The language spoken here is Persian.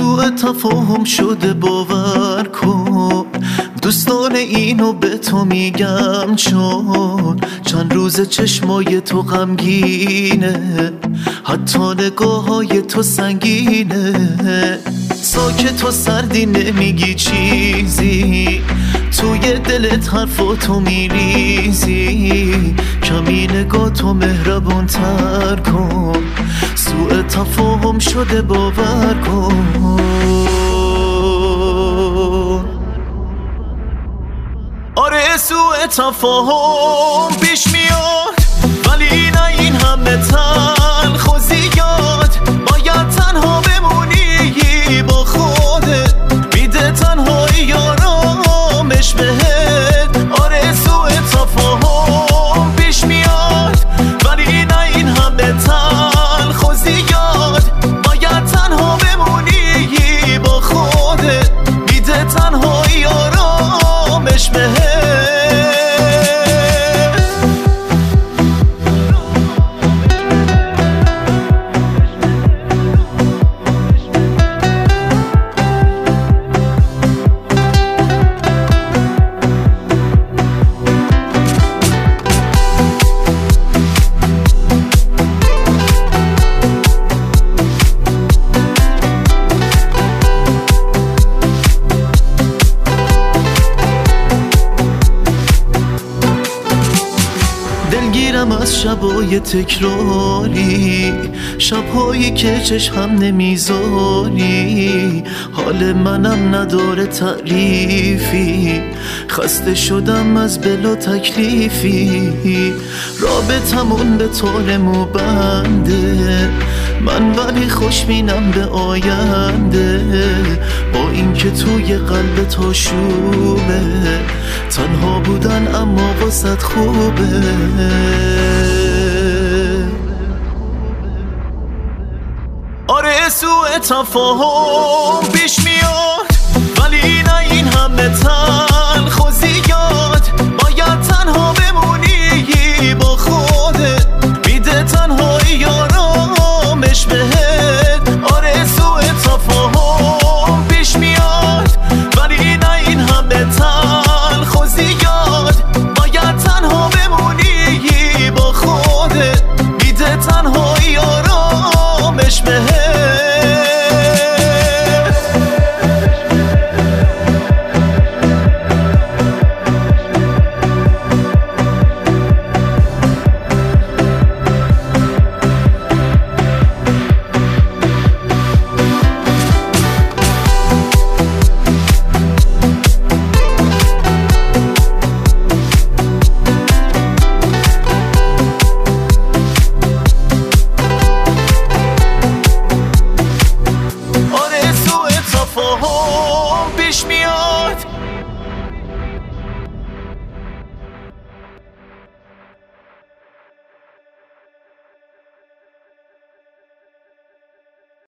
سوء تفاهم شده باور کن، دوستان اینو به تو میگم چون چند روز چشمای تو غمگینه، حتی نگاه‌های تو سنگینه. ساکت و سردی نمیگی چیزی، توی دلت حرفاتو میریزی. کمی نگاه تو مهربان تر کن، سوء تفاهم شده باور کن. آره سوء تفاهم پیش میاد، ولی نه این همه تلخ و زیاد. باید تنها بمونی با خودت، میده تنهایی آرامش بهت. آره سوء تفاهم پیش میاد، ولی نه این همه تلخ و زیاد. باید تنها بمونی با خودت، میده تنهایی آرامش بهت. دلگیرم از شبای تکراری، شبهایی که چشم نمیذاری. حال منم نداره تعریفی، خسته شدم از بلا تکلیفی. رابطمون به طور بنده، من ولی خوشبینم به آینده. با اینکه توی قلب تا شوبه، تنها بودن اما واسط خوبه. آره سوء تفاهم پیش میاد، ولی نه این همه تلخ و زیاد. باید تنها بمونی با خودت، میده تنهایی آرامش بهت. آره سوء تفاهم پیش میاد، ولی نه این همه تلخ و زیاد. باید تنها بمونی با خودت، میده تنهایی آرامش بهت. پیش میاد،